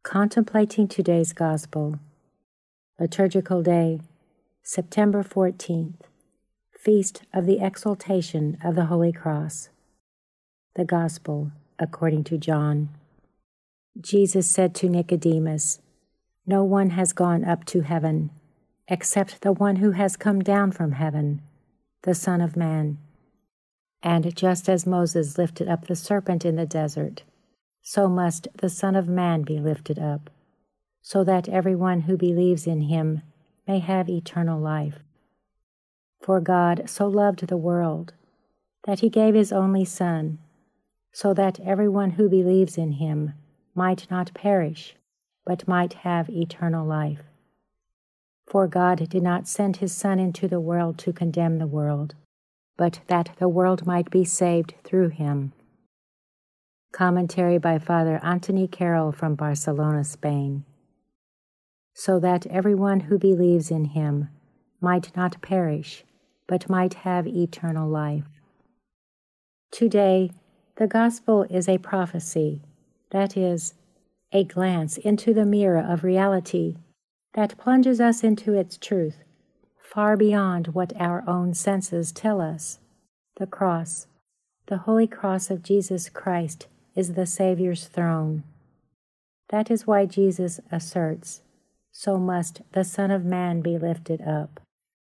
Contemplating today's Gospel. Liturgical Day, September 14th, Feast of the Exaltation of the Holy Cross. The Gospel according to John. Jesus said to Nicodemus, "No one has gone up to heaven, except the one who has come down from heaven, the Son of Man. And just as Moses lifted up the serpent in the desert, so must the Son of Man be lifted up, so that everyone who believes in him may have eternal life. For God so loved the world, that he gave his only Son, so that everyone who believes in him might not perish, but might have eternal life. For God did not send his Son into the world to condemn the world, but that the world might be saved through him." Commentary by Father Antoni Carroll from Barcelona, Spain. So that everyone who believes in him might not perish, but might have eternal life. Today, the Gospel is a prophecy, that is, a glance into the mirror of reality that plunges us into its truth, far beyond what our own senses tell us. The cross, the holy cross of Jesus Christ, is the Savior's throne. That is why Jesus asserts, "So must the Son of Man be lifted up."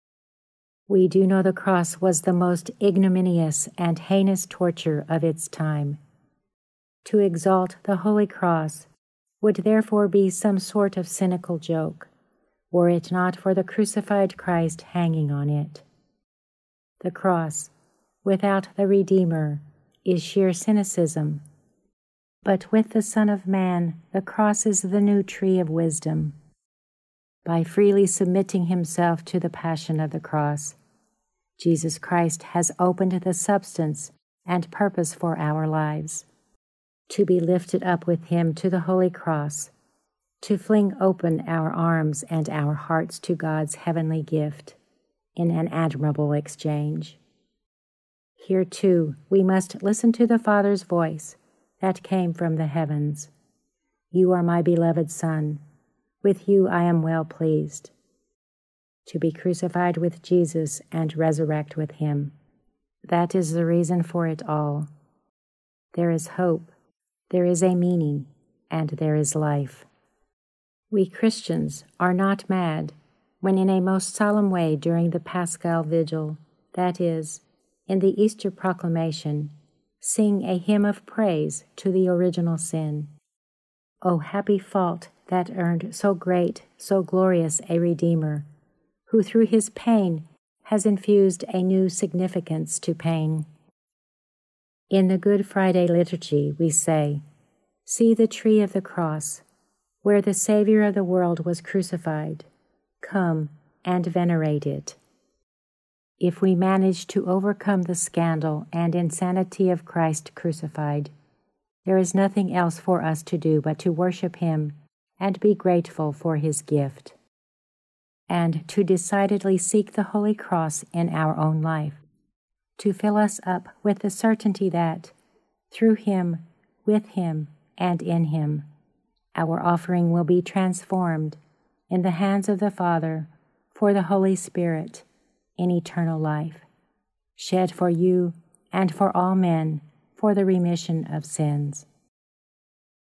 We do know the cross was the most ignominious and heinous torture of its time. To exalt the Holy Cross would therefore be some sort of cynical joke, were it not for the crucified Christ hanging on it. The cross, without the Redeemer, is sheer cynicism. But with the Son of Man, the cross is the new tree of wisdom. By freely submitting himself to the passion of the cross, Jesus Christ has opened the substance and purpose for our lives. To be lifted up with him to the Holy Cross, to fling open our arms and our hearts to God's heavenly gift in an admirable exchange. Here, too, we must listen to the Father's voice that came from the heavens. "You are my beloved Son. With you I am well pleased." To be crucified with Jesus and resurrect with him, that is the reason for it all. There is hope, there is a meaning, and there is life. We Christians are not mad when in a most solemn way during the Paschal Vigil, that is, in the Easter proclamation, sing a hymn of praise to the original sin. O happy fault that earned so great, so glorious a Redeemer, who through his pain has infused a new significance to pain. In the Good Friday liturgy we say, "See the tree of the cross, where the Savior of the world was crucified. Come and venerate it." If we manage to overcome the scandal and insanity of Christ crucified, there is nothing else for us to do but to worship him and be grateful for his gift, and to decidedly seek the Holy Cross in our own life, to fill us up with the certainty that, through him, with him, and in him, our offering will be transformed in the hands of the Father for the Holy Spirit in eternal life, shed for you and for all men for the remission of sins.